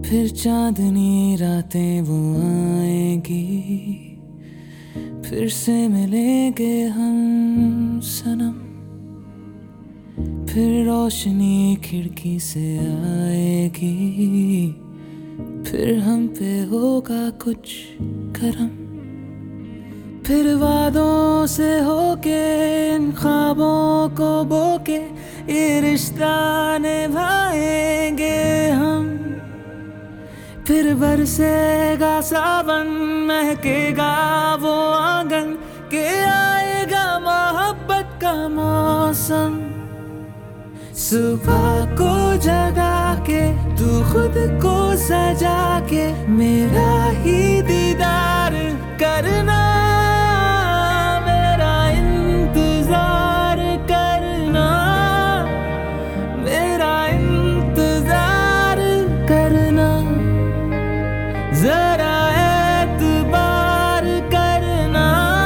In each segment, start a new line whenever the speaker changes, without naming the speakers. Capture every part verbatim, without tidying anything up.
फिर चांदनी रातें वो आएंगी, फिर से मिलेंगे हम सनम। फिर रोशनी खिड़की से आएगी, फिर हम पे होगा कुछ करम। फिर वादों से होके इन ख्वाबों को बोके ये रिश्ता निभाएंगे हम। फिर बरसेगा सावन, महकेगा वो आंगन, के आएगा मोहब्बत का मौसम। सुबह को जगा के तू खुद को सजा के मेरा ही दीदार करना, मेरा इंतजार करना, मेरा इंतजार करना। जरा एतबार करना,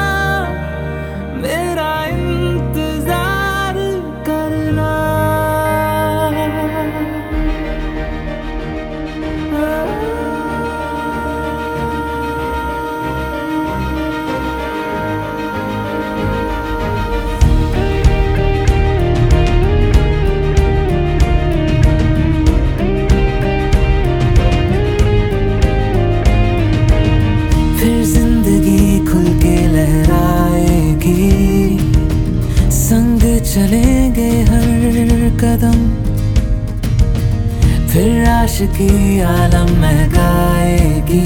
मेरा इंतजार करना। फिर जिंदगी खुल के लहराएगी, संग चलेंगे हर कदम। फिर आशिकी आलम महकाएगी,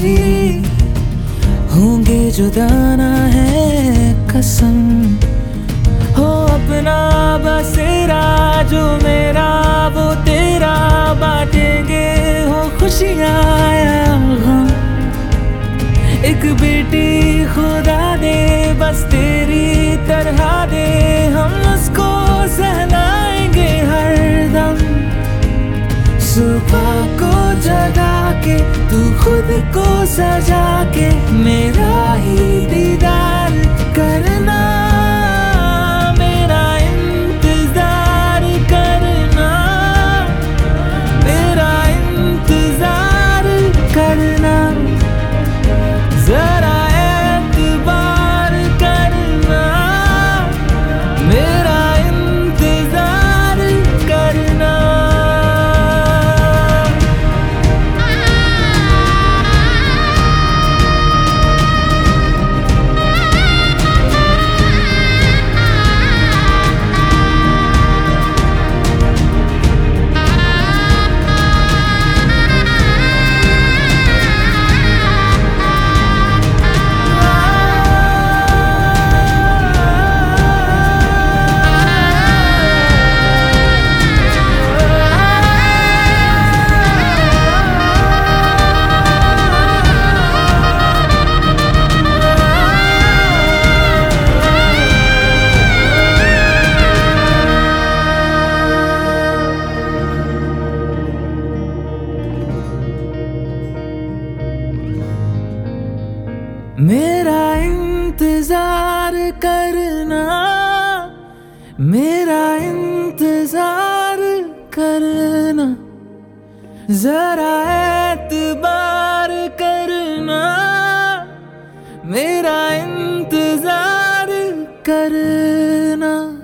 होंगे जुदाना है कसम। हो अपना बसेरा जो मेरा वो तेरा, बांटेंगे हो खुशियाँ या गम। एक बेटी खुदा दे बस तेरी तरह दे, हम उसको सहलाएंगे हर दम। सुबह को जगा के तू खुद को सजा के मेरा ही दीदार करना, मेरा इंतजार करना, मेरा इंतजार करना। जरा एतबार करना, मेरा इंतजार करना। मेरा इंतजार करना, मेरा इंतजार करना। जरा एतबार करना, मेरा इंतजार करना।